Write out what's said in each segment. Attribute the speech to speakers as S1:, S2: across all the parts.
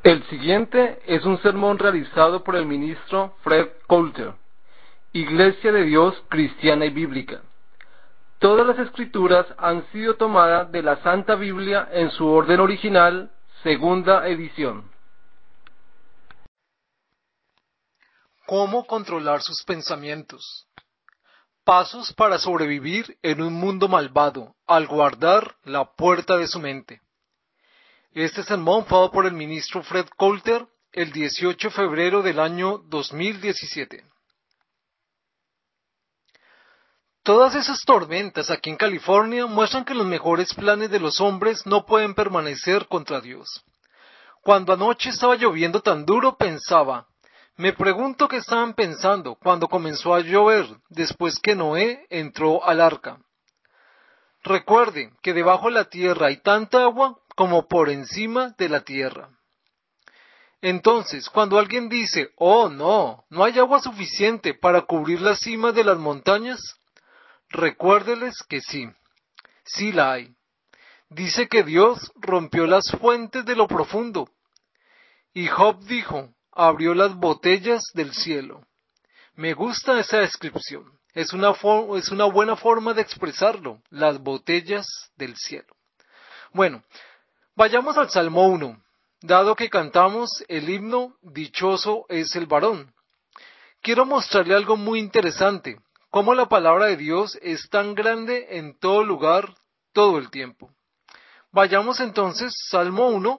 S1: El siguiente es un sermón realizado por el ministro Fred Coulter, Iglesia de Dios Cristiana y Bíblica. Todas las escrituras han sido tomadas de la Santa Biblia en su orden original, segunda edición.
S2: ¿Cómo controlar sus pensamientos? Pasos para sobrevivir en un mundo malvado al guardar la puerta de su mente. Este sermón fue dado por el ministro Fred Coulter el 18 de febrero del año 2017. Todas esas tormentas aquí en California muestran que los mejores planes de los hombres no pueden permanecer contra Dios. Cuando anoche estaba lloviendo tan duro pensaba, me pregunto qué estaban pensando cuando comenzó a llover después que Noé entró al arca. Recuerden que debajo de la tierra hay tanta agua como por encima de la tierra. Entonces, cuando alguien dice, oh no hay agua suficiente para cubrir la cima de las montañas, recuérdeles que sí la hay. Dice que Dios rompió las fuentes de lo profundo. Y Job dijo, abrió las botellas del cielo. Me gusta esa descripción. Es una buena forma de expresarlo, las botellas del cielo. Bueno, vayamos al Salmo 1. Dado que cantamos el himno, dichoso es el varón. Quiero mostrarle algo muy interesante, cómo la palabra de Dios es tan grande en todo lugar, todo el tiempo. Vayamos entonces, Salmo 1,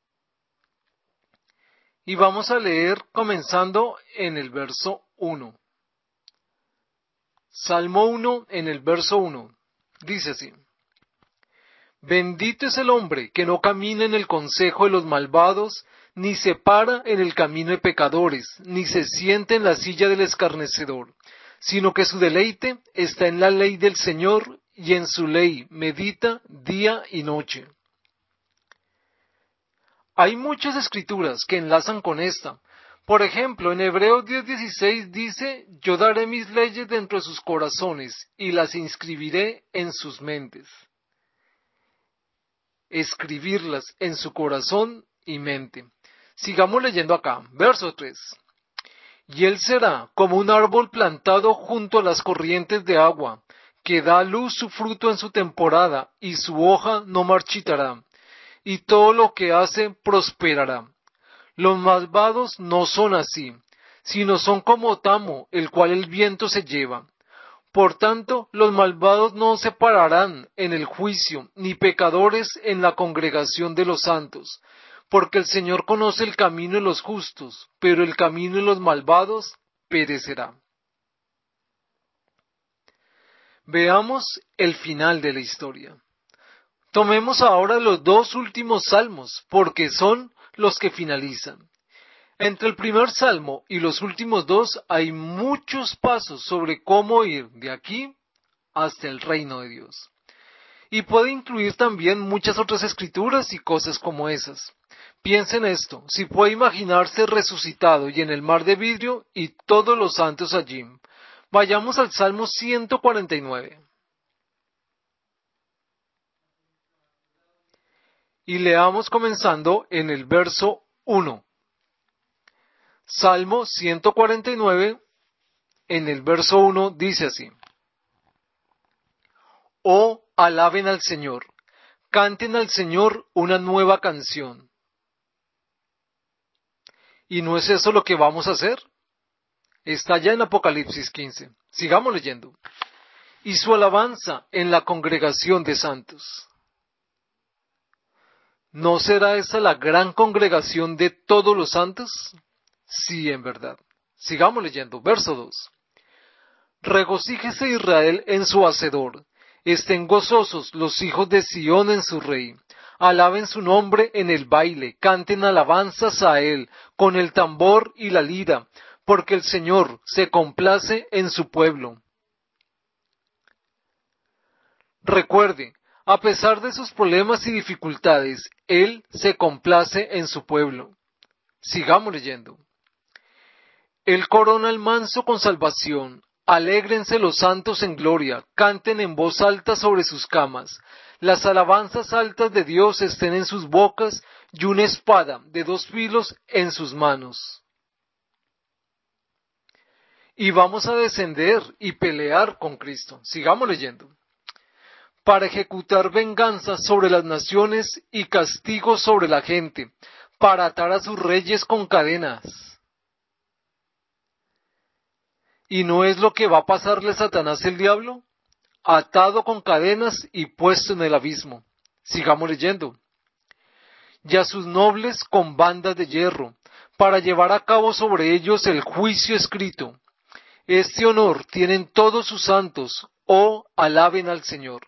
S2: y vamos a leer comenzando en el verso 1. Salmo 1 en el verso 1. Dice así. Bendito es el hombre que no camina en el consejo de los malvados, ni se para en el camino de pecadores, ni se sienta en la silla del escarnecedor, sino que su deleite está en la ley del Señor, y en su ley medita día y noche. Hay muchas escrituras que enlazan con esta. Por ejemplo, en Hebreos 10:16 dice, yo daré mis leyes dentro de sus corazones y las inscribiré en sus mentes. Escribirlas en su corazón y mente. Sigamos leyendo acá, verso 3. Y él será como un árbol plantado junto a las corrientes de agua, que da a luz su fruto en su temporada, y su hoja no marchitará, y todo lo que hace prosperará. Los malvados no son así, sino son como tamo, el cual el viento se lleva. Por tanto, los malvados no se pararán en el juicio, ni pecadores en la congregación de los santos, porque el Señor conoce el camino de los justos, pero el camino de los malvados perecerá. Veamos el final de la historia. Tomemos ahora los dos últimos salmos, porque son los que finalizan. Entre el primer salmo y los últimos dos hay muchos pasos sobre cómo ir de aquí hasta el reino de Dios. Y puede incluir también muchas otras escrituras y cosas como esas. Piensa en esto, si puede imaginarse resucitado y en el mar de vidrio y todos los santos allí. Vayamos al Salmo 149. Y leamos comenzando en el verso 1. Salmo 149, en el verso 1 dice así. Oh, alaben al Señor, canten al Señor una nueva canción. ¿Y no es eso lo que vamos a hacer? Está ya en Apocalipsis 15. Sigamos leyendo. Y su alabanza en la congregación de santos. ¿No será esa la gran congregación de todos los santos? Sí, en verdad. Sigamos leyendo. Verso 2. Regocíjese Israel en su Hacedor. Estén gozosos los hijos de Sión en su rey. Alaben su nombre en el baile, canten alabanzas a él, con el tambor y la lira, porque el Señor se complace en su pueblo. Recuerde, a pesar de sus problemas y dificultades, Él se complace en su pueblo. Sigamos leyendo. Él corona al manso con salvación, Alégrense los santos en gloria, canten en voz alta sobre sus camas. Las alabanzas altas de Dios estén en sus bocas y una espada de 2 filos en sus manos. Y vamos a descender y pelear con Cristo. Sigamos leyendo. Para ejecutar venganza sobre las naciones y castigo sobre la gente, para atar a sus reyes con cadenas. ¿Y no es lo que va a pasarle a Satanás el diablo? Atado con cadenas y puesto en el abismo. Sigamos leyendo. Y a sus nobles con bandas de hierro, para llevar a cabo sobre ellos el juicio escrito. Este honor tienen todos sus santos, oh, alaben al Señor.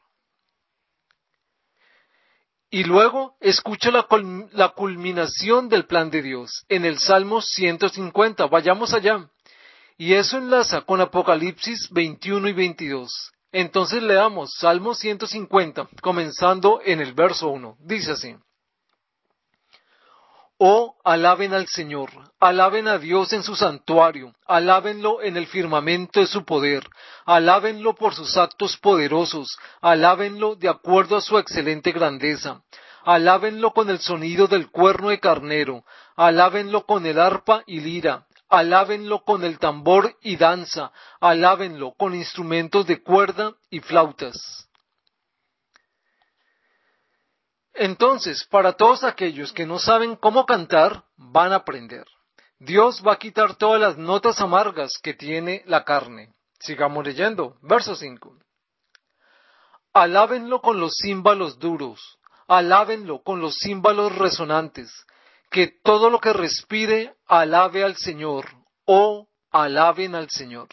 S2: Y luego escucha la culminación del plan de Dios en el Salmo 150. Vayamos allá. Y eso enlaza con Apocalipsis 21 y 22. Entonces leamos Salmo 150, comenzando en el verso 1. Dice así. Oh, alaben al Señor, alaben a Dios en su santuario, alábenlo en el firmamento de su poder, alábenlo por sus actos poderosos, alábenlo de acuerdo a su excelente grandeza, alábenlo con el sonido del cuerno de carnero, alábenlo con el arpa y lira, alábenlo con el tambor y danza, alábenlo con instrumentos de cuerda y flautas. Entonces, para todos aquellos que no saben cómo cantar, van a aprender. Dios va a quitar todas las notas amargas que tiene la carne. Sigamos leyendo. Verso 5. Alábenlo con los címbalos duros, alábenlo con los címbalos resonantes, que todo lo que respire alabe al Señor, o alaben al Señor.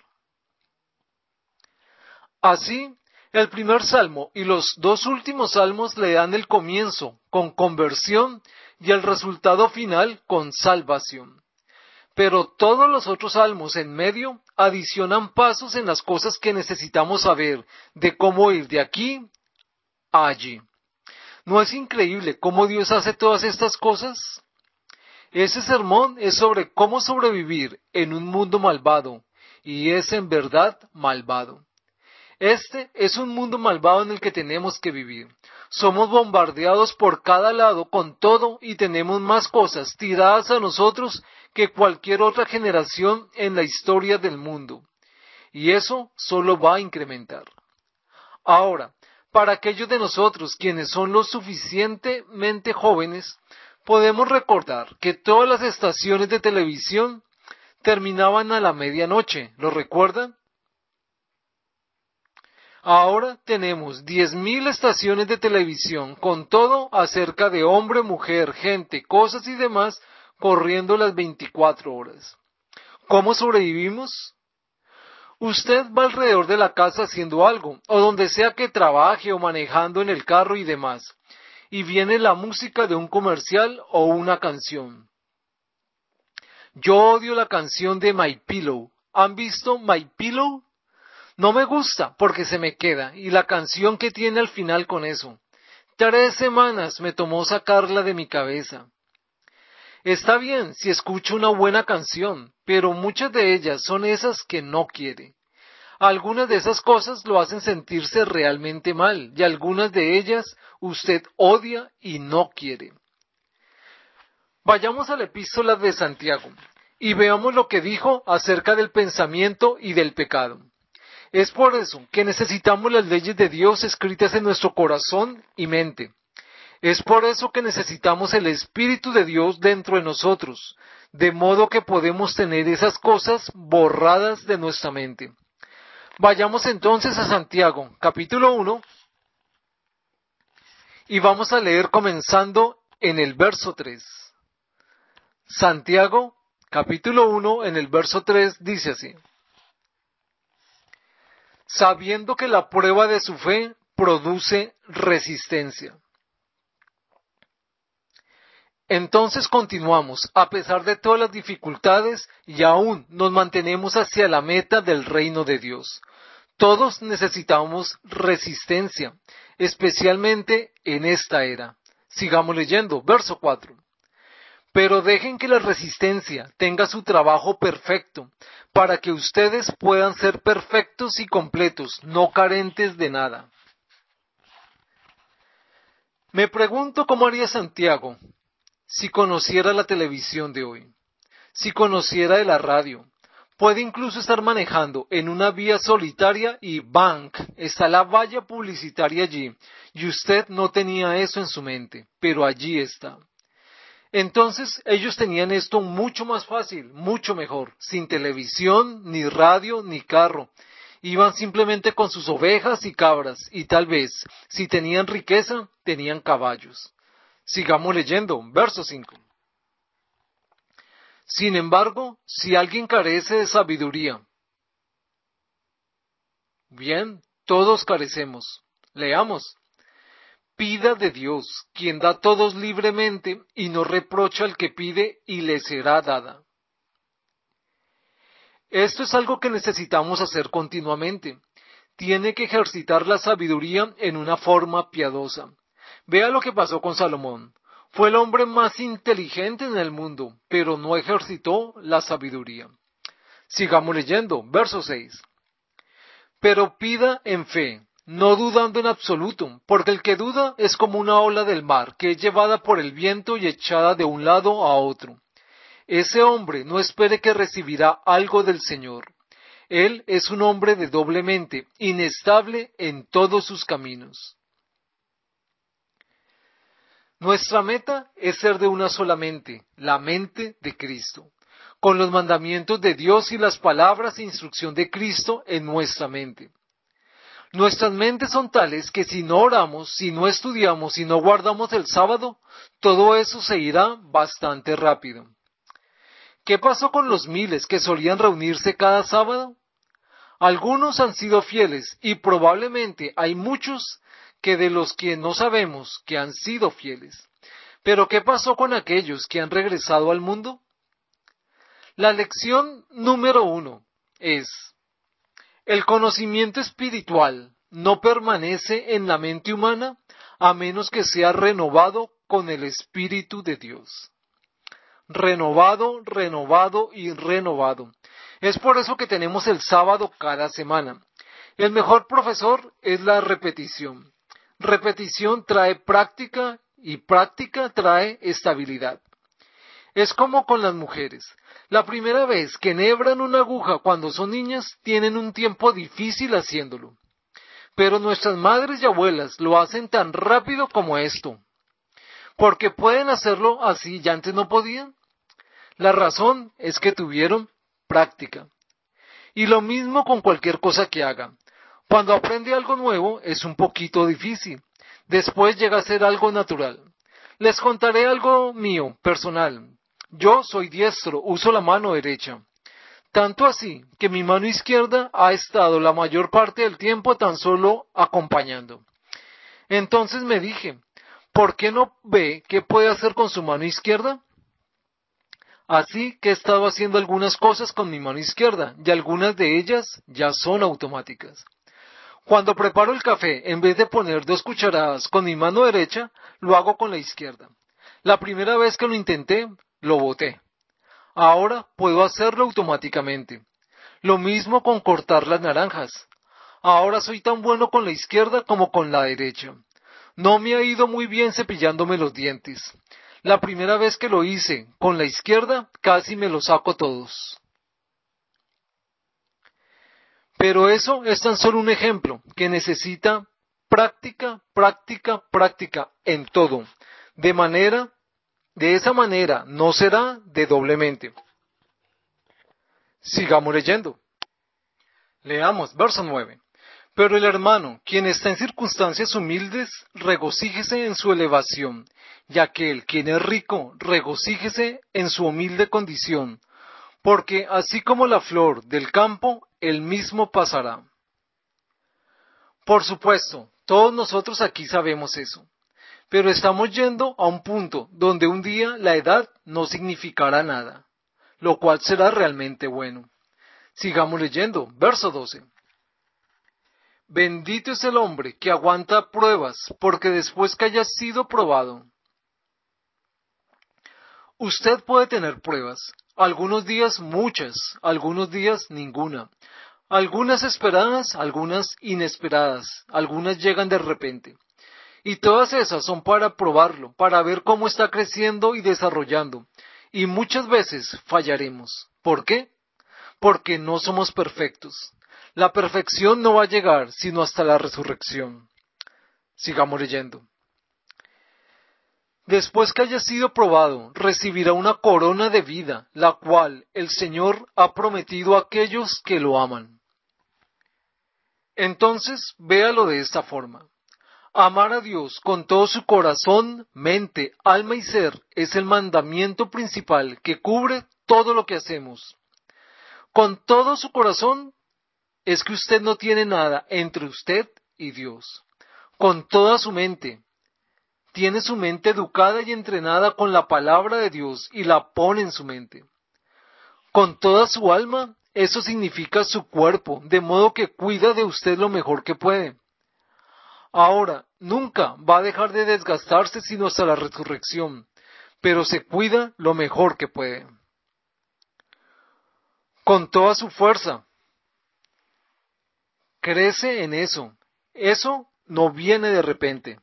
S2: Así, el primer salmo y los 2 últimos salmos le dan el comienzo con conversión y el resultado final con salvación. Pero todos los otros salmos en medio adicionan pasos en las cosas que necesitamos saber de cómo ir de aquí a allí. ¿No es increíble cómo Dios hace todas estas cosas? Ese sermón es sobre cómo sobrevivir en un mundo malvado, y es en verdad malvado. Este es un mundo malvado en el que tenemos que vivir. Somos bombardeados por cada lado con todo y tenemos más cosas tiradas a nosotros que cualquier otra generación en la historia del mundo. Y eso solo va a incrementar. Ahora, para aquellos de nosotros quienes son lo suficientemente jóvenes, podemos recordar que todas las estaciones de televisión terminaban a la medianoche. ¿Lo recuerdan? Ahora tenemos 10.000 estaciones de televisión con todo acerca de hombre, mujer, gente, cosas y demás corriendo las 24 horas. ¿Cómo sobrevivimos? Usted va alrededor de la casa haciendo algo, o donde sea que trabaje o manejando en el carro y demás, y viene la música de un comercial o una canción. Yo odio la canción de My Pillow. ¿Han visto My Pillow? No me gusta porque se me queda, y la canción que tiene al final con eso. 3 semanas me tomó sacarla de mi cabeza. Está bien si escucho una buena canción, pero muchas de ellas son esas que no quiere. Algunas de esas cosas lo hacen sentirse realmente mal, y algunas de ellas usted odia y no quiere. Vayamos a la epístola de Santiago, y veamos lo que dijo acerca del pensamiento y del pecado. Es por eso que necesitamos las leyes de Dios escritas en nuestro corazón y mente. Es por eso que necesitamos el Espíritu de Dios dentro de nosotros, de modo que podemos tener esas cosas borradas de nuestra mente. Vayamos entonces a Santiago, capítulo 1, y vamos a leer comenzando en el verso 3. Santiago, capítulo 1, en el verso 3, dice así. Sabiendo que la prueba de su fe produce resistencia. Entonces continuamos, a pesar de todas las dificultades, y aún nos mantenemos hacia la meta del reino de Dios. Todos necesitamos resistencia, especialmente en esta era. Sigamos leyendo, verso 4. Pero dejen que la resistencia tenga su trabajo perfecto, para que ustedes puedan ser perfectos y completos, no carentes de nada. Me pregunto cómo haría Santiago si conociera la televisión de hoy, si conociera de la radio. Puede incluso estar manejando en una vía solitaria y ¡bang! Está la valla publicitaria allí, y usted no tenía eso en su mente, pero allí está. Entonces ellos tenían esto mucho más fácil, mucho mejor, sin televisión, ni radio, ni carro. Iban simplemente con sus ovejas y cabras, y tal vez, si tenían riqueza, tenían caballos. Sigamos leyendo, verso 5. Sin embargo, si alguien carece de sabiduría, bien, todos carecemos. Leamos. Pida de Dios, quien da a todos libremente y no reprocha al que pide y le será dada. Esto es algo que necesitamos hacer continuamente. Tiene que ejercitar la sabiduría en una forma piadosa. Vea lo que pasó con Salomón. Fue el hombre más inteligente en el mundo, pero no ejercitó la sabiduría. Sigamos leyendo, verso 6. Pero pida en fe, no dudando en absoluto, porque el que duda es como una ola del mar, que es llevada por el viento y echada de un lado a otro. Ese hombre no espere que recibirá algo del Señor. Él es un hombre de doble mente, inestable en todos sus caminos. Nuestra meta es ser de una sola mente, la mente de Cristo, con los mandamientos de Dios y las palabras e instrucción de Cristo en nuestra mente. Nuestras mentes son tales que si no oramos, si no estudiamos, si no guardamos el sábado, todo eso se irá bastante rápido. ¿Qué pasó con los miles que solían reunirse cada sábado? Algunos han sido fieles y probablemente hay muchos que de los que no sabemos que han sido fieles. Pero ¿qué pasó con aquellos que han regresado al mundo? La lección número 1 es: el conocimiento espiritual no permanece en la mente humana a menos que sea renovado con el Espíritu de Dios. Renovado, renovado y renovado. Es por eso que tenemos el sábado cada semana. El mejor profesor es la repetición. Repetición trae práctica y práctica trae estabilidad. Es como con las mujeres. La primera vez que enhebran una aguja cuando son niñas tienen un tiempo difícil haciéndolo. Pero nuestras madres y abuelas lo hacen tan rápido como esto. ¿Porque pueden hacerlo así y antes no podían? La razón es que tuvieron práctica. Y lo mismo con cualquier cosa que haga. Cuando aprende algo nuevo es un poquito difícil. Después llega a ser algo natural. Les contaré algo mío, personal. Yo soy diestro, uso la mano derecha. Tanto así que mi mano izquierda ha estado la mayor parte del tiempo tan solo acompañando. Entonces me dije, ¿por qué no ve qué puede hacer con su mano izquierda? Así que he estado haciendo algunas cosas con mi mano izquierda y algunas de ellas ya son automáticas. Cuando preparo el café, en vez de poner 2 cucharadas con mi mano derecha, lo hago con la izquierda. La primera vez que lo intenté, lo boté. Ahora puedo hacerlo automáticamente. Lo mismo con cortar las naranjas. Ahora soy tan bueno con la izquierda como con la derecha. No me ha ido muy bien cepillándome los dientes. La primera vez que lo hice con la izquierda, casi me los saco todos. Pero eso es tan solo un ejemplo que necesita práctica, práctica, práctica en todo. De esa manera no será de doblemente. Sigamos leyendo. Leamos, verso 9. Pero el hermano, quien está en circunstancias humildes, regocíjese en su elevación, y aquel quien es rico, regocíjese en su humilde condición, porque así como la flor del campo, él mismo pasará. Por supuesto, todos nosotros aquí sabemos eso, pero estamos yendo a un punto donde un día la edad no significará nada, lo cual será realmente bueno. Sigamos leyendo, verso 12. Bendito es el hombre que aguanta pruebas, porque después que haya sido probado. Usted puede tener pruebas, algunos días muchas, algunos días ninguna, algunas esperadas, algunas inesperadas, algunas llegan de repente. Y todas esas son para probarlo, para ver cómo está creciendo y desarrollando. Y muchas veces fallaremos. ¿Por qué? Porque no somos perfectos. La perfección no va a llegar sino hasta la resurrección. Sigamos leyendo. Después que haya sido probado, recibirá una corona de vida, la cual el Señor ha prometido a aquellos que lo aman. Entonces, véalo de esta forma. Amar a Dios con todo su corazón, mente, alma y ser es el mandamiento principal que cubre todo lo que hacemos. Con todo su corazón es que usted no tiene nada entre usted y Dios. Con toda su mente, tiene su mente educada y entrenada con la palabra de Dios y la pone en su mente. Con toda su alma, eso significa su cuerpo, de modo que cuida de usted lo mejor que puede. Ahora, nunca va a dejar de desgastarse sino hasta la resurrección, pero se cuida lo mejor que puede. Con toda su fuerza, crece en eso. Eso no viene de repente.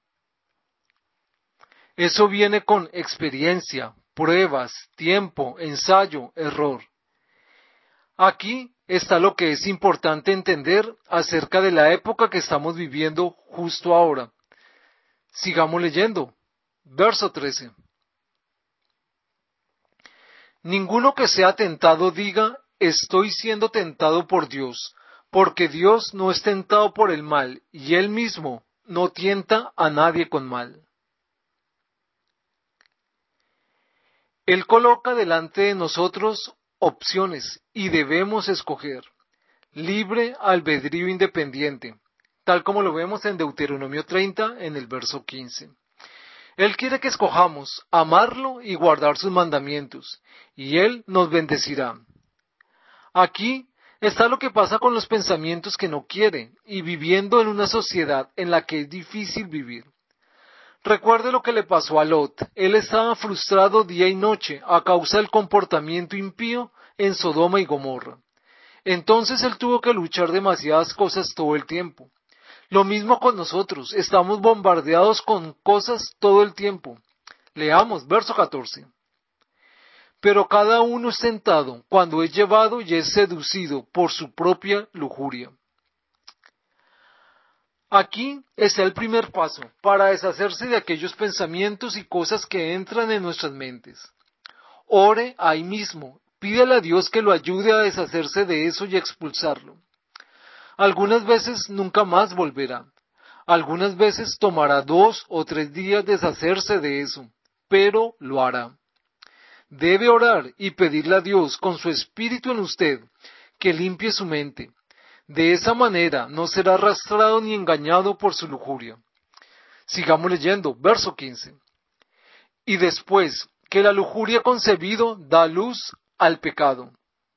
S2: Eso viene con experiencia, pruebas, tiempo, ensayo, error. Aquí está lo que es importante entender acerca de la época que estamos viviendo justo ahora. Sigamos leyendo. Verso 13. Ninguno que sea tentado diga, estoy siendo tentado por Dios, porque Dios no es tentado por el mal, y Él mismo no tienta a nadie con mal. Él coloca delante de nosotros opciones y debemos escoger. Libre albedrío independiente, tal como lo vemos en Deuteronomio 30 en el verso 15. Él quiere que escojamos amarlo y guardar sus mandamientos, y Él nos bendecirá. Aquí está lo que pasa con los pensamientos que no quiere, y viviendo en una sociedad en la que es difícil vivir. Recuerde lo que le pasó a Lot. Él estaba frustrado día y noche a causa del comportamiento impío en Sodoma y Gomorra. Entonces él tuvo que luchar demasiadas cosas todo el tiempo. Lo mismo con nosotros, estamos bombardeados con cosas todo el tiempo. Leamos, verso 14. Pero cada uno es tentado cuando es llevado y es seducido por su propia lujuria. Aquí está el primer paso para deshacerse de aquellos pensamientos y cosas que entran en nuestras mentes. Ore ahí mismo, pídale a Dios que lo ayude a deshacerse de eso y a expulsarlo. Algunas veces nunca más volverá. Algunas veces tomará 2 o 3 días deshacerse de eso, pero lo hará. Debe orar y pedirle a Dios con su espíritu en usted que limpie su mente. De esa manera no será arrastrado ni engañado por su lujuria. Sigamos leyendo, verso 15. Y después que la lujuria concebido da luz al pecado.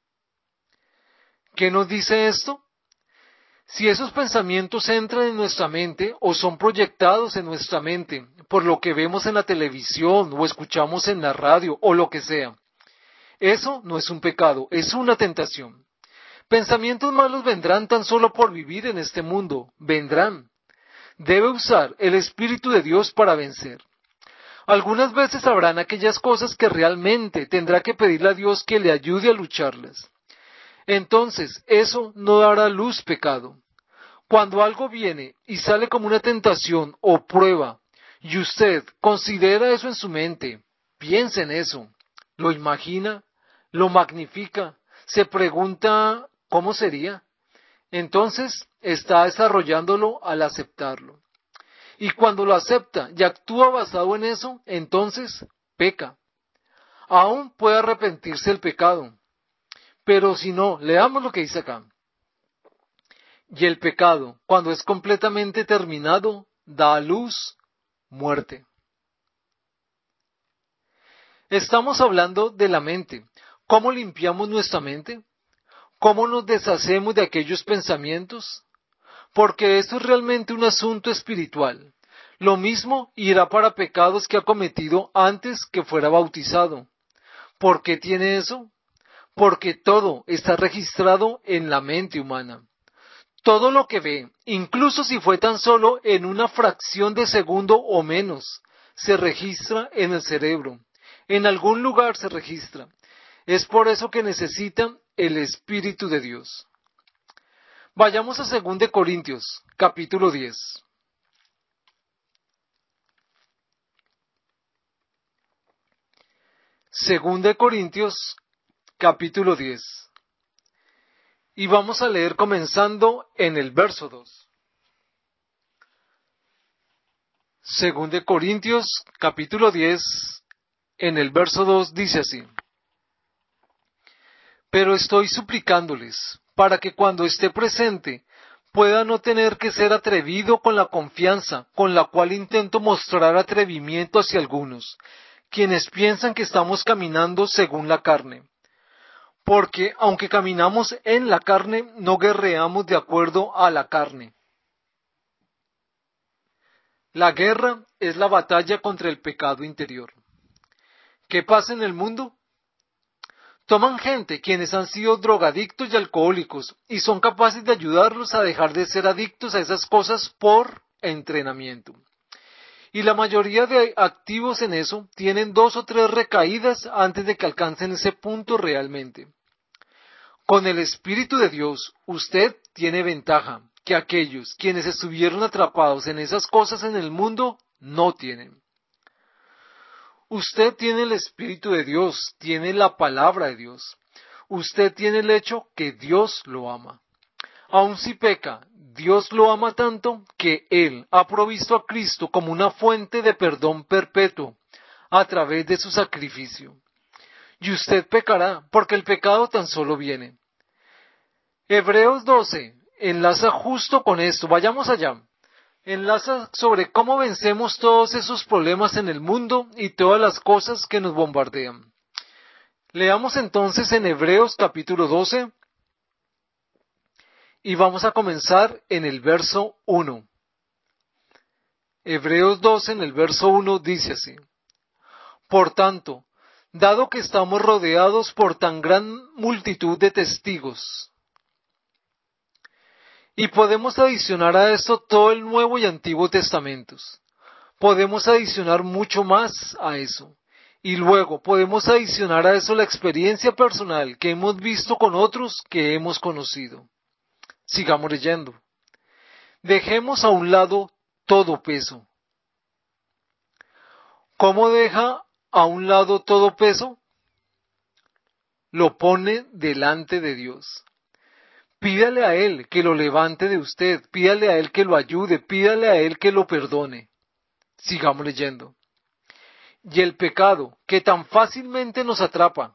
S2: ¿Qué nos dice esto? Si esos pensamientos entran en nuestra mente o son proyectados en nuestra mente por lo que vemos en la televisión o escuchamos en la radio o lo que sea, eso no es un pecado, es una tentación. Pensamientos malos vendrán tan solo por vivir en este mundo, vendrán. Debe usar el Espíritu de Dios para vencer. Algunas veces habrán aquellas cosas que realmente tendrá que pedirle a Dios que le ayude a lucharlas. Entonces, eso no dará luz pecado. Cuando algo viene y sale como una tentación o prueba, y usted considera eso en su mente, piensa en eso, lo imagina, lo magnifica, se pregunta ¿cómo sería? Entonces está desarrollándolo al aceptarlo. Y cuando lo acepta y actúa basado en eso, entonces peca. Aún puede arrepentirse del pecado. Pero si no, leamos lo que dice acá. Y el pecado, cuando es completamente terminado, da a luz muerte. Estamos hablando de la mente. ¿Cómo limpiamos nuestra mente? ¿Cómo nos deshacemos de aquellos pensamientos? Porque esto es realmente un asunto espiritual. Lo mismo irá para pecados que ha cometido antes que fuera bautizado. ¿Por qué tiene eso? Porque todo está registrado en la mente humana. Todo lo que ve, incluso si fue tan solo en una fracción de segundo o menos, se registra en el cerebro. En algún lugar se registra. Es por eso que necesitan el Espíritu de Dios. Vayamos a 2 de Corintios, capítulo 10. 2 de Corintios, capítulo 10. Y vamos a leer comenzando en el verso 2. 2 de Corintios, capítulo 10, en el verso 2 dice así: Pero estoy suplicándoles, para que cuando esté presente, pueda no tener que ser atrevido con la confianza con la cual intento mostrar atrevimiento hacia algunos, quienes piensan que estamos caminando según la carne. Porque aunque caminamos en la carne, no guerreamos de acuerdo a la carne. La guerra es la batalla contra el pecado interior. ¿Qué pasa en el mundo? Toman gente quienes han sido drogadictos y alcohólicos y son capaces de ayudarlos a dejar de ser adictos a esas cosas por entrenamiento. Y la mayoría de activos en eso tienen 2 o 3 recaídas antes de que alcancen ese punto realmente. Con el Espíritu de Dios, usted tiene ventaja que aquellos quienes estuvieron atrapados en esas cosas en el mundo no tienen. Usted tiene el Espíritu de Dios, tiene la palabra de Dios. Usted tiene el hecho que Dios lo ama. Aun si peca, Dios lo ama tanto que Él ha provisto a Cristo como una fuente de perdón perpetuo a través de su sacrificio. Y usted pecará porque el pecado tan solo viene. Hebreos 12 enlaza justo con esto. Vayamos allá. Enlaza sobre cómo vencemos todos esos problemas en el mundo y todas las cosas que nos bombardean. Leamos entonces en Hebreos capítulo 12 y vamos a comenzar en el verso 1. Hebreos 12 en el verso 1 dice así: Por tanto, dado que estamos rodeados por tan gran multitud de testigos, y podemos adicionar a esto todo el Nuevo y Antiguo Testamentos. Podemos adicionar mucho más a eso. Y luego podemos adicionar a eso la experiencia personal que hemos visto con otros que hemos conocido. Sigamos leyendo. Dejemos a un lado todo peso. ¿Cómo deja a un lado todo peso? Lo pone delante de Dios. Pídale a Él que lo levante de usted, pídale a Él que lo ayude, pídale a Él que lo perdone. Sigamos leyendo. Y el pecado, que tan fácilmente nos atrapa.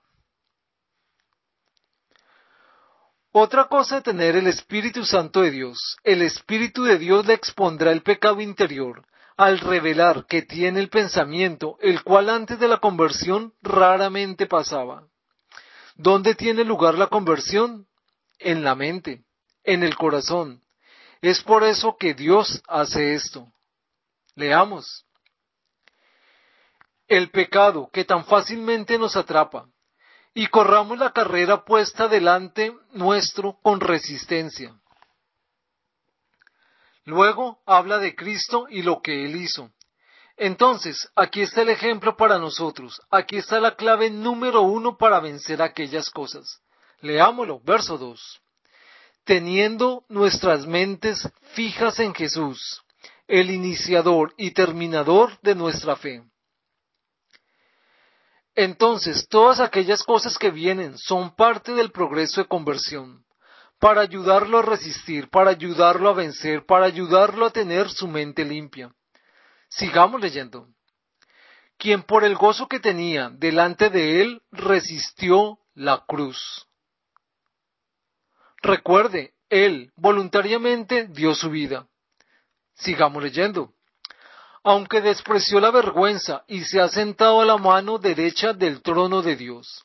S2: Otra cosa es tener el Espíritu Santo de Dios. El Espíritu de Dios le expondrá el pecado interior, al revelar que tiene el pensamiento, el cual antes de la conversión raramente pasaba. ¿Dónde tiene lugar la conversión? En la mente, en el corazón. Es por eso que Dios hace esto. Leamos. El pecado que tan fácilmente nos atrapa, y corramos la carrera puesta delante nuestro con resistencia. Luego habla de Cristo y lo que Él hizo. Entonces, aquí está el ejemplo para nosotros. Aquí está la clave número 1 para vencer aquellas cosas. Leámoslo, verso 2. Teniendo nuestras mentes fijas en Jesús, el iniciador y terminador de nuestra fe. Entonces, todas aquellas cosas que vienen son parte del progreso de conversión, para ayudarlo a resistir, para ayudarlo a vencer, para ayudarlo a tener su mente limpia. Sigamos leyendo. Quien por el gozo que tenía delante de él resistió la cruz. Recuerde, él voluntariamente dio su vida. Sigamos leyendo. Aunque despreció la vergüenza y se ha sentado a la mano derecha del trono de Dios.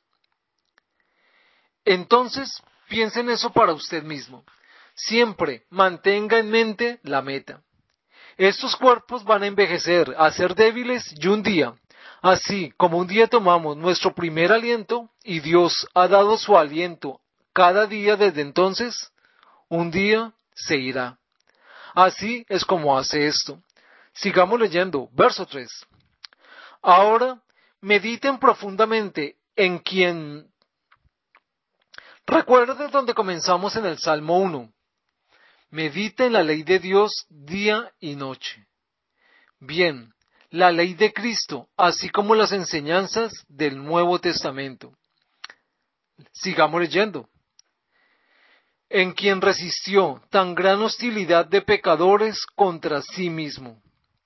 S2: Entonces, piense en eso para usted mismo. Siempre mantenga en mente la meta. Estos cuerpos van a envejecer, a ser débiles y un día, así como un día tomamos nuestro primer aliento y Dios ha dado su aliento cada día desde entonces, un día se irá. Así es como hace esto. Sigamos leyendo, verso 3. Ahora, mediten profundamente en quien... Recuerde donde comenzamos en el Salmo 1. Medita en la ley de Dios día y noche. Bien, la ley de Cristo, así como las enseñanzas del Nuevo Testamento. Sigamos leyendo. En quien resistió tan gran hostilidad de pecadores contra sí mismo.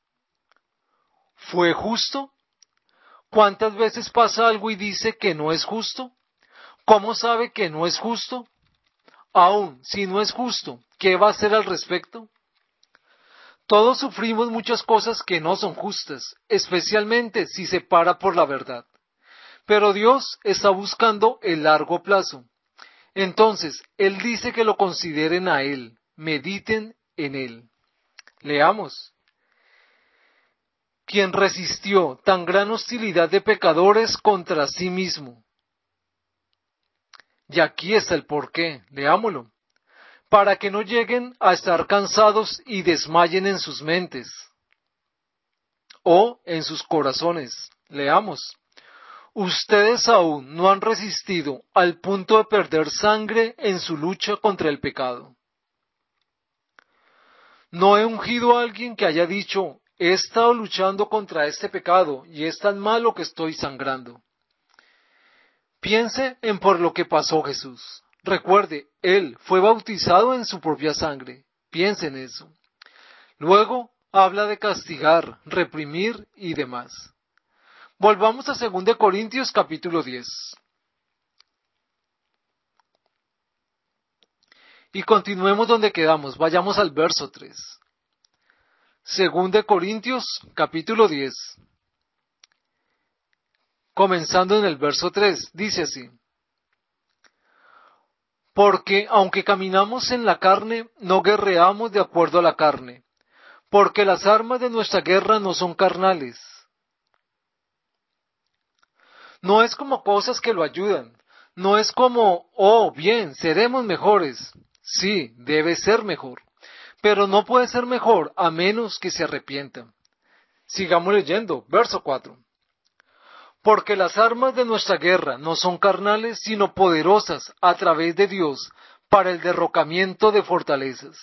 S2: ¿Fue justo? ¿Cuántas veces pasa algo y dice que no es justo? ¿Cómo sabe que no es justo? Aún si no es justo, ¿qué va a hacer al respecto? Todos sufrimos muchas cosas que no son justas, especialmente si se para por la verdad. Pero Dios está buscando el largo plazo. Entonces, Él dice que lo consideren a Él, mediten en Él. Leamos. Quien resistió tan gran hostilidad de pecadores contra sí mismo. Y aquí está el porqué, leámoslo. Para que no lleguen a estar cansados y desmayen en sus mentes o en sus corazones. Leamos. Ustedes aún no han resistido al punto de perder sangre en su lucha contra el pecado. No he ungido a alguien que haya dicho, he estado luchando contra este pecado y es tan malo que estoy sangrando. Piense en por lo que pasó Jesús. Recuerde, Él fue bautizado en su propia sangre. Piense en eso. Luego habla de castigar, reprimir y demás. Volvamos a 2 Corintios capítulo 10. Y continuemos donde quedamos. Vayamos al verso 3. 2 Corintios capítulo 10. Comenzando en el verso 3. Dice así. Porque aunque caminamos en la carne, no guerreamos de acuerdo a la carne. Porque las armas de nuestra guerra no son carnales. No es como cosas que lo ayudan. No es como, oh, bien, seremos mejores. Sí, debe ser mejor. Pero no puede ser mejor a menos que se arrepienta. Sigamos leyendo, verso 4. Porque las armas de nuestra guerra no son carnales, sino poderosas a través de Dios para el derrocamiento de fortalezas.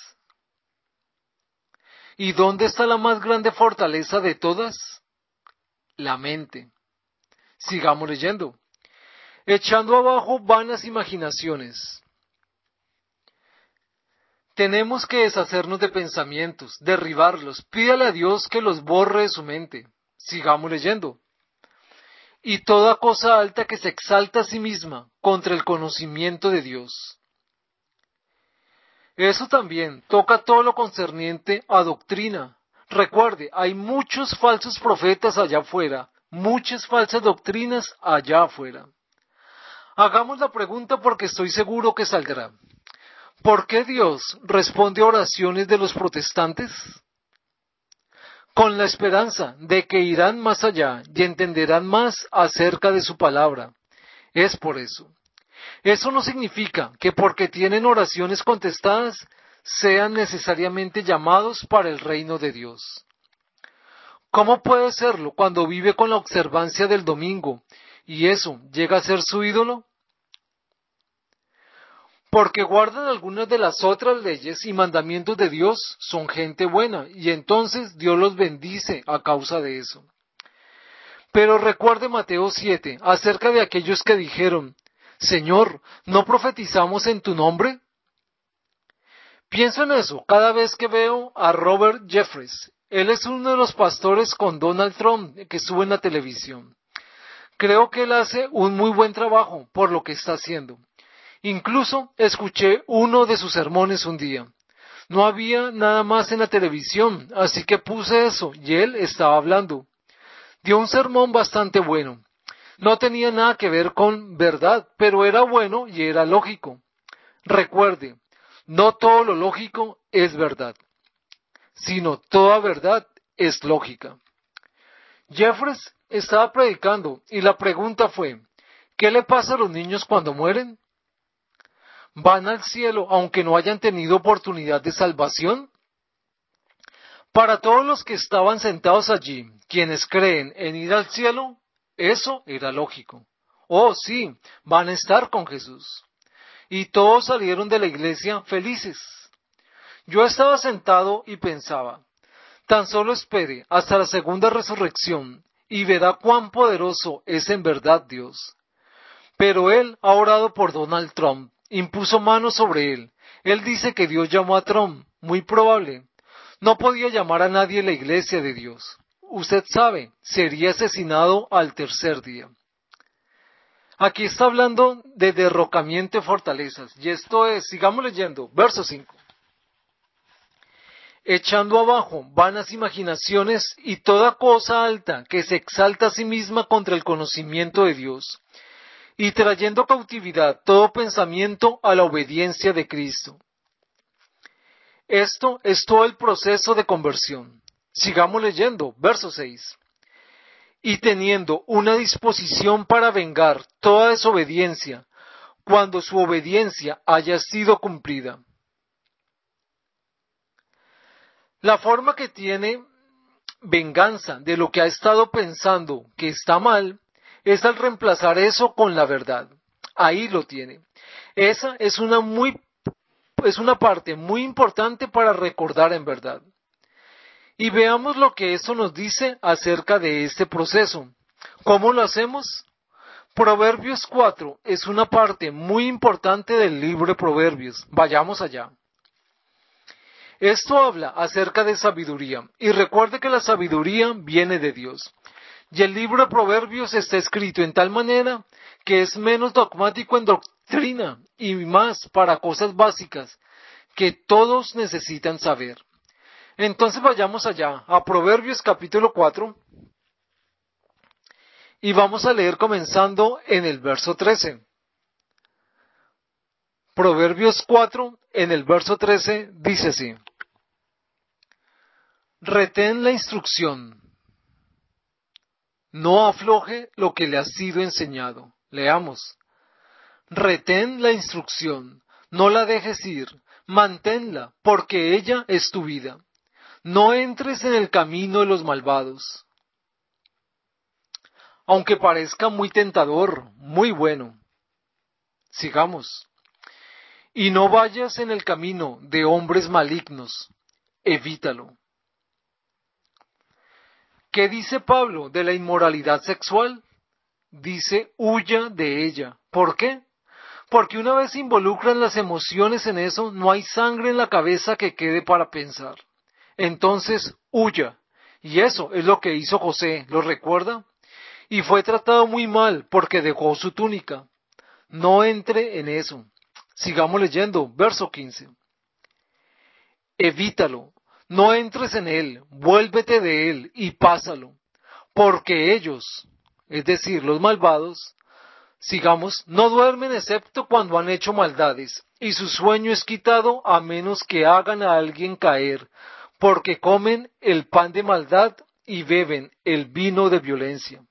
S2: ¿Y dónde está la más grande fortaleza de todas? La mente. Sigamos leyendo. Echando abajo vanas imaginaciones. Tenemos que deshacernos de pensamientos, derribarlos. Pídale a Dios que los borre de su mente. Sigamos leyendo. Y toda cosa alta que se exalta a sí misma contra el conocimiento de Dios. Eso también toca todo lo concerniente a doctrina. Recuerde, hay muchos falsos profetas allá afuera, muchas falsas doctrinas allá afuera. Hagamos la pregunta porque estoy seguro que saldrá. ¿Por qué Dios responde a oraciones de los protestantes? Con la esperanza de que irán más allá y entenderán más acerca de su palabra. Es por eso. Eso no significa que porque tienen oraciones contestadas sean necesariamente llamados para el reino de Dios. ¿Cómo puede serlo cuando vive con la observancia del domingo y eso llega a ser su ídolo? Porque guardan algunas de las otras leyes y mandamientos de Dios, son gente buena, y entonces Dios los bendice a causa de eso. Pero recuerde Mateo 7, acerca de aquellos que dijeron, Señor, ¿no profetizamos en tu nombre? Pienso en eso cada vez que veo a Robert Jeffress. Él es uno de los pastores con Donald Trump que sube en la televisión. Creo que él hace un muy buen trabajo por lo que está haciendo. Incluso escuché uno de sus sermones un día. No había nada más en la televisión, así que puse eso y él estaba hablando. Dio un sermón bastante bueno. No tenía nada que ver con verdad, pero era bueno y era lógico. Recuerde, no todo lo lógico es verdad. sino toda verdad es lógica. Jeffres estaba predicando y la pregunta fue, ¿qué le pasa a los niños cuando mueren? ¿Van al cielo aunque no hayan tenido oportunidad de salvación? Para todos los que estaban sentados allí, quienes creen en ir al cielo, eso era lógico. Oh, sí, van a estar con Jesús. Y todos salieron de la iglesia felices. Yo estaba sentado y pensaba, tan solo espere hasta la segunda resurrección y verá cuán poderoso es en verdad Dios. Pero él ha orado por Donald Trump, impuso manos sobre él. Él dice que Dios llamó a Trump, muy probable. No podía llamar a nadie en la iglesia de Dios. Usted sabe, sería asesinado al tercer día. Aquí está hablando de derrocamiento de fortalezas, y esto es, sigamos leyendo, verso 5. Echando abajo vanas imaginaciones y toda cosa alta que se exalta a sí misma contra el conocimiento de Dios, y trayendo cautividad todo pensamiento a la obediencia de Cristo. Esto es todo el proceso de conversión. Sigamos leyendo, verso 6. Y teniendo una disposición para vengar toda desobediencia, cuando su obediencia haya sido cumplida. La forma que tiene venganza de lo que ha estado pensando que está mal, es al reemplazar eso con la verdad. Ahí lo tiene. Esa es una parte muy importante para recordar en verdad. Y veamos lo que eso nos dice acerca de este proceso. ¿Cómo lo hacemos? Proverbios 4 es una parte muy importante del libro de Proverbios. Vayamos allá. Esto habla acerca de sabiduría, y recuerde que la sabiduría viene de Dios. Y el libro de Proverbios está escrito en tal manera que es menos dogmático en doctrina y más para cosas básicas que todos necesitan saber. Entonces vayamos allá, a Proverbios capítulo 4, y vamos a leer comenzando en el verso 13. Proverbios 4, en el verso 13, dice así. Retén la instrucción, no afloje lo que le ha sido enseñado. Leamos. Retén la instrucción, no la dejes ir, manténla, porque ella es tu vida. No entres en el camino de los malvados. Aunque parezca muy tentador, muy bueno. Sigamos. Y no vayas en el camino de hombres malignos, evítalo. ¿Qué dice Pablo de la inmoralidad sexual? Dice, huya de ella. ¿Por qué? Porque una vez se involucran las emociones en eso, no hay sangre en la cabeza que quede para pensar. Entonces, huya. Y eso es lo que hizo José, ¿lo recuerda? Y fue tratado muy mal porque dejó su túnica. No entre en eso. Sigamos leyendo, verso 15. Evítalo, no entres en él, vuélvete de él y pásalo, porque ellos, es decir, los malvados, sigamos, no duermen excepto cuando han hecho maldades, y su sueño es quitado a menos que hagan a alguien caer, porque comen el pan de maldad y beben el vino de violencia.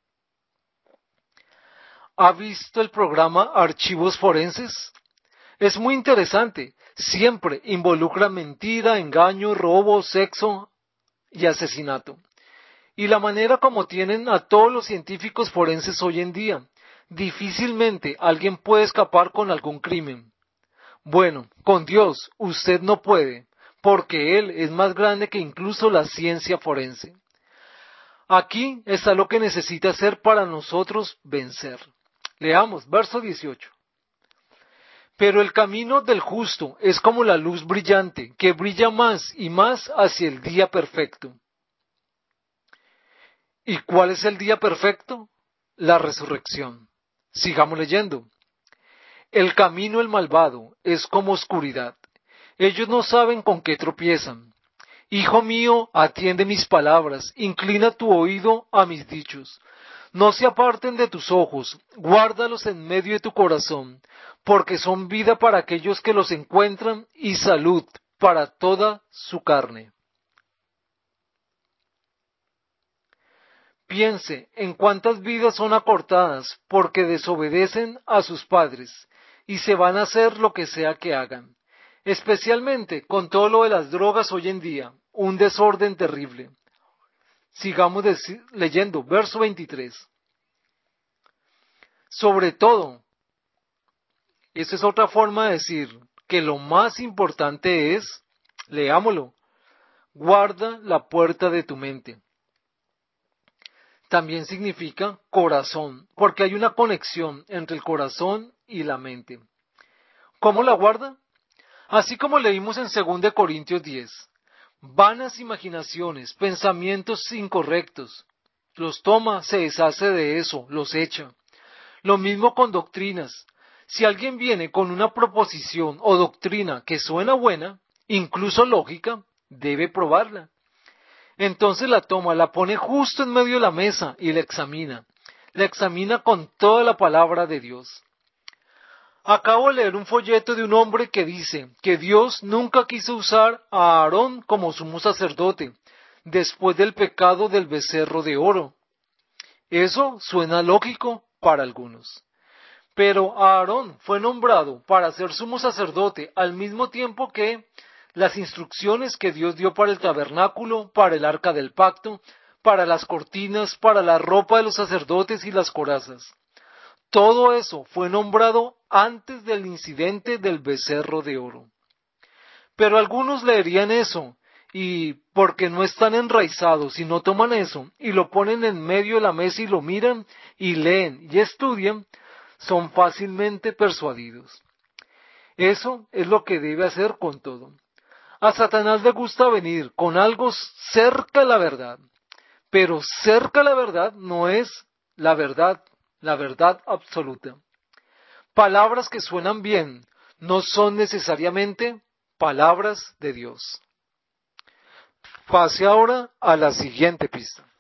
S2: ¿Ha visto el programa Archivos Forenses? Es muy interesante. Siempre involucra mentira, engaño, robo, sexo y asesinato. Y la manera como tienen a todos los científicos forenses hoy en día. Difícilmente alguien puede escapar con algún crimen. Bueno, con Dios usted no puede, porque Él es más grande que incluso la ciencia forense. Aquí está lo que necesita hacer para nosotros vencer. Leamos, verso 18. Pero el camino del justo es como la luz brillante, que brilla más y más hacia el día perfecto. ¿Y cuál es el día perfecto? La resurrección. Sigamos leyendo. El camino del malvado es como oscuridad. Ellos no saben con qué tropiezan. Hijo mío, atiende mis palabras, inclina tu oído a mis dichos. No se aparten de tus ojos, guárdalos en medio de tu corazón, porque son vida para aquellos que los encuentran y salud para toda su carne. Piense en cuántas vidas son acortadas porque desobedecen a sus padres y se van a hacer lo que sea que hagan, especialmente con todo lo de las drogas hoy en día, un desorden terrible. Sigamos leyendo, verso 23. Sobre todo, esa es otra forma de decir que lo más importante es, leámoslo, guarda la puerta de tu mente. También significa corazón, porque hay una conexión entre el corazón y la mente. ¿Cómo la guarda? Así como leímos en 2 Corintios 10, vanas imaginaciones, pensamientos incorrectos, los toma, se deshace de eso, los echa. Lo mismo con doctrinas. Si alguien viene con una proposición o doctrina que suena buena, incluso lógica, debe probarla. Entonces la toma, la pone justo en medio de la mesa y la examina. La examina con toda la palabra de Dios. Acabo de leer un folleto de un hombre que dice que Dios nunca quiso usar a Aarón como sumo sacerdote, después del pecado del becerro de oro. Eso suena lógico para algunos. Pero Aarón fue nombrado para ser sumo sacerdote al mismo tiempo que las instrucciones que Dios dio para el tabernáculo, para el arca del pacto, para las cortinas, para la ropa de los sacerdotes y las corazas. Todo eso fue nombrado antes del incidente del becerro de oro. Pero algunos leerían eso y porque no están enraizados y no toman eso y lo ponen en medio de la mesa y lo miran y leen y estudian, son fácilmente persuadidos. Eso es lo que debe hacer con todo. A Satanás le gusta venir con algo cerca de la verdad, pero cerca de la verdad no es la verdad absoluta. Palabras que suenan bien no son necesariamente palabras de Dios. Pase ahora a la siguiente pista.